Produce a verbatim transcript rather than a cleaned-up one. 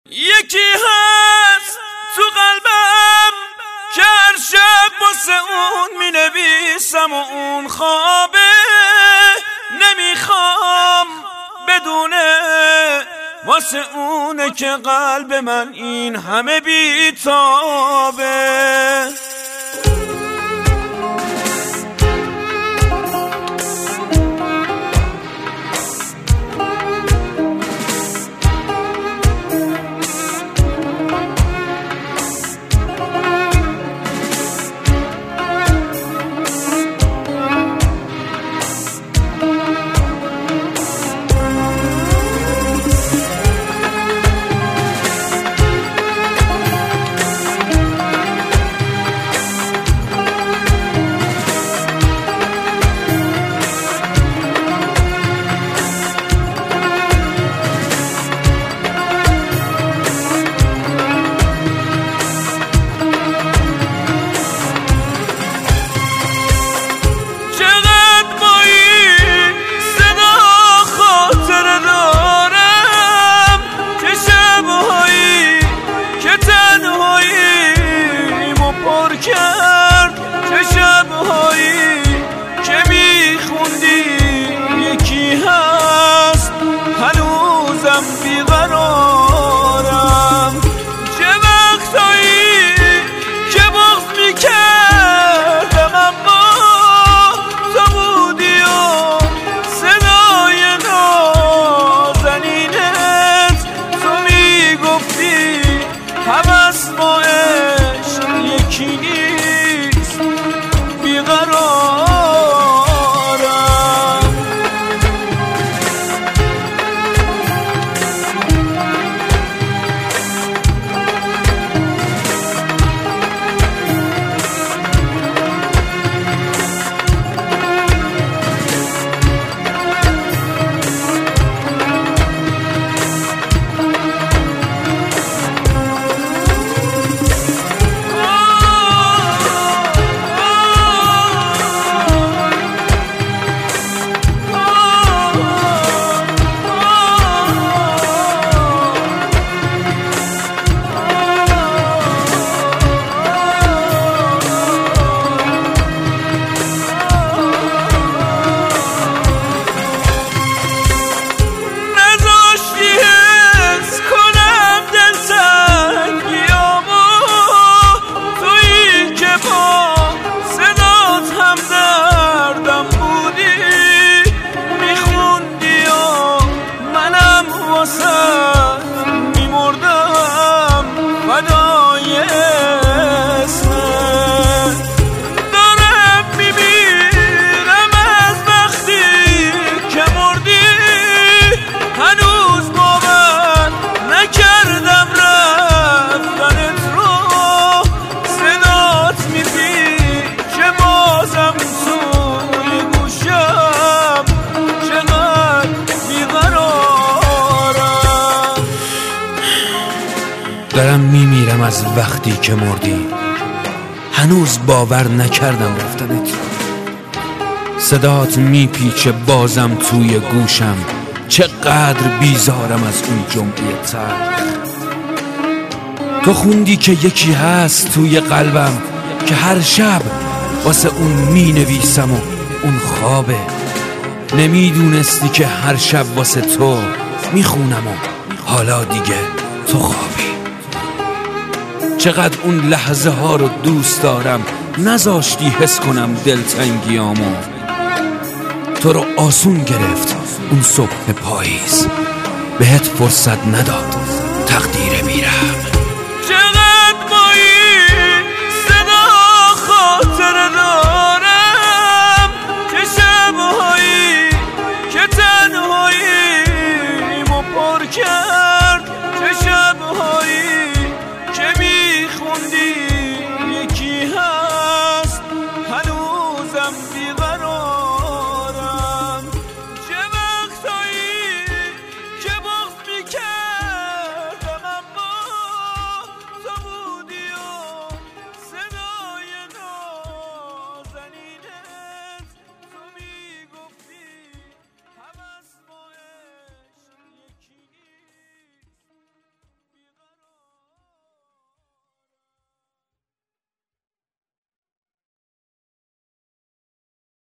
یکی هست تو قلبم که هر شب واسه اون می نویسم و اون خوابه، نمیخوام بدونه واسه اونه که قلب من این همه بیتابه. دارم میمیرم از وقتی که مردی، هنوز باور نکردم رفتنت. صدات میپیچه بازم توی گوشم، چقدر بیزارم از اون جمعه تلخ. تو خوندی که یکی هست توی قلبم که هر شب واسه اون مینویسم و اون خوابه. نمیدونستی که هر شب واسه تو میخونم و حالا دیگه تو خوابی. چقدر اون لحظه ها رو دوست دارم، نذاشتی حس کنم دلتنگیامو. تو رو آسون گرفت اون صبح پاییز، بهت فرصت نداد تقدیر